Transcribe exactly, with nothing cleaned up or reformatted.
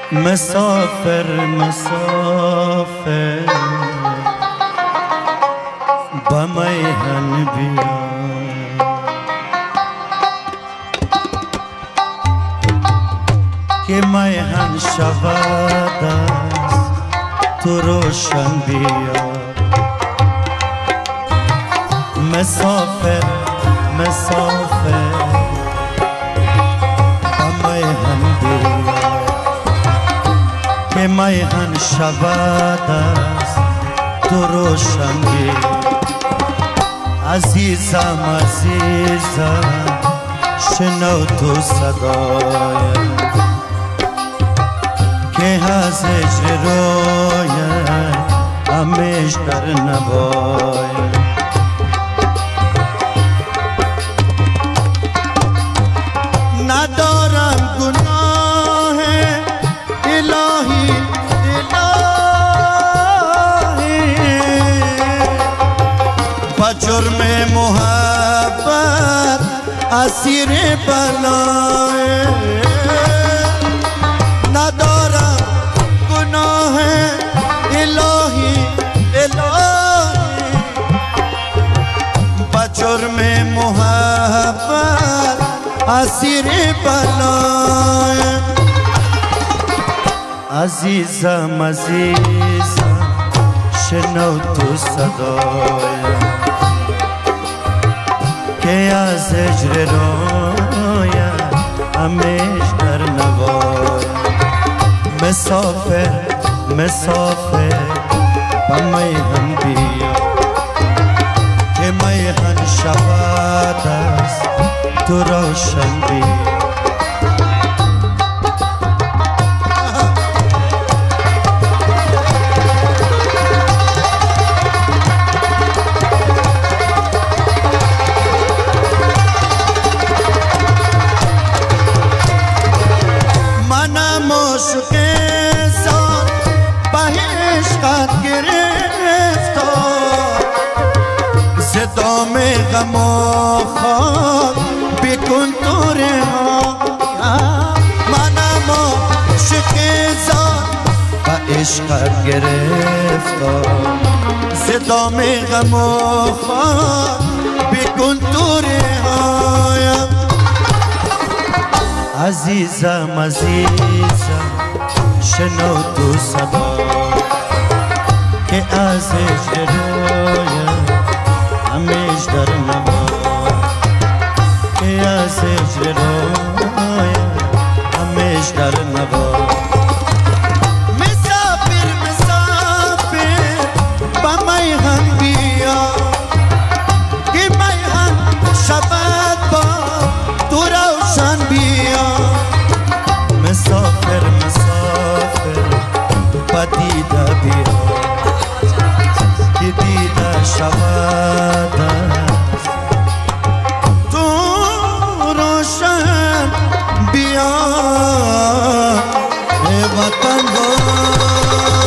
مسافر مسافر با میهن بیا که میهن شود از تو روشن بیا مسافر مسافر با میهن بیا که میهن شود از تو روشن بیا عزیزم عزیزم شنو تو صدایم که از هجر رویم همیش در نبایم ندارم گناه الهی الهی با جرم محبت اسیر بلای ندارم گناه الهی الهی با جرم محبت اسیر بلای عزیزم عزیزم شنو تو صدایم که از هجر رویم همیش در نوایم مسافر مسافر با میهن بیا که میهن شود از تو روشن بیا عاشق زاد به عشقت گرفتار ز دام غم و خاک بکن توره ها منم عاشق زاد به عشقت گرفتار ز دام غم و خاک بکن توره هایم عزیزم عزیزم شنو تو صدا که از هجر رویم همیش در نوا که از هجر رویم همیش در نوا مسافر مسافر با میهن بیا که میهن شود با تو روشن بیا مسافر مسافر با دیده بیا که دیده شود تو روشن بیا ای وطن